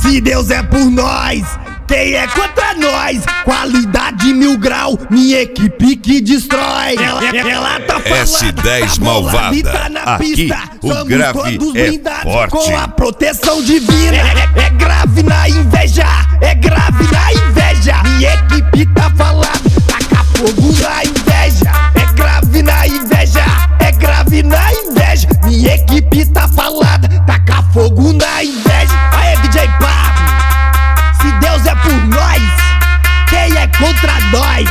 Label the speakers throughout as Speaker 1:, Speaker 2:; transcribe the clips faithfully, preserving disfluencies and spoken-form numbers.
Speaker 1: Se Deus é por nós, quem é contra nós? Qualidade mil grau, minha equipe que destrói. Ela, ela tá falando,
Speaker 2: S dez
Speaker 1: tá
Speaker 2: malvada.
Speaker 1: bolada, tá na
Speaker 2: Aqui
Speaker 1: pista.
Speaker 2: o
Speaker 1: Somos
Speaker 2: grave
Speaker 1: todos
Speaker 2: é
Speaker 1: blindados
Speaker 2: forte.
Speaker 1: com a proteção divina. É, é, é grave na inveja, é grave na inveja. Minha equipe tá falando, taca fogo na inveja. É grave na inveja, é grave na inveja. Minha equipe tá falando, taca fogo na inveja. Aê, D J Pablo, se Deus é por nós, quem é contra nós?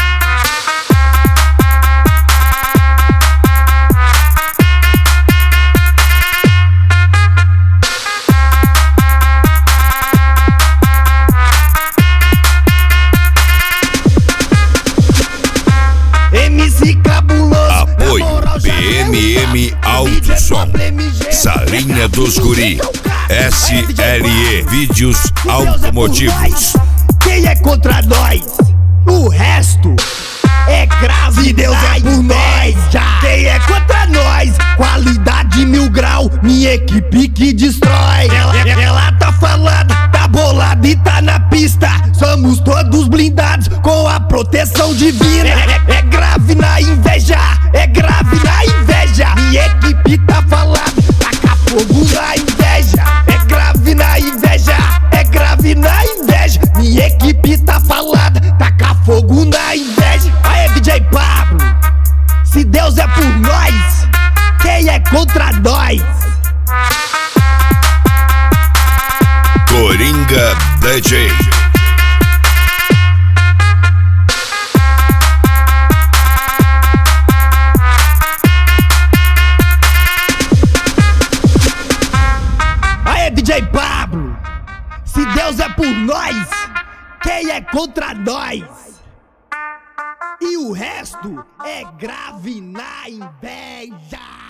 Speaker 1: M C cabuloso,
Speaker 2: Apoio B M M Alto Som, Salinha dos Guri, S L E Vídeos Automotivos.
Speaker 1: Quem é contra nós? O resto é grave. Deus é por nós. Quem é contra nós? Qualidade mil grau, minha equipe que destrói. Ela, ela tá falando, tá bolada e tá na pista. Somos todos blindados com a proteção divina. É, é grave na inveja, é grave na inveja. Minha equipe tá falando, taca fogo na inveja. É grave na inveja, é grave na inveja. Minha equipe tá falando, taca fogo na inveja. Aê, D J Pablo, se Deus é por nós, quem é contra nós?
Speaker 2: Coringa D J.
Speaker 1: Aê, D J Pablo, se Deus é por nós, quem é contra nós? E o resto é grave na inveja.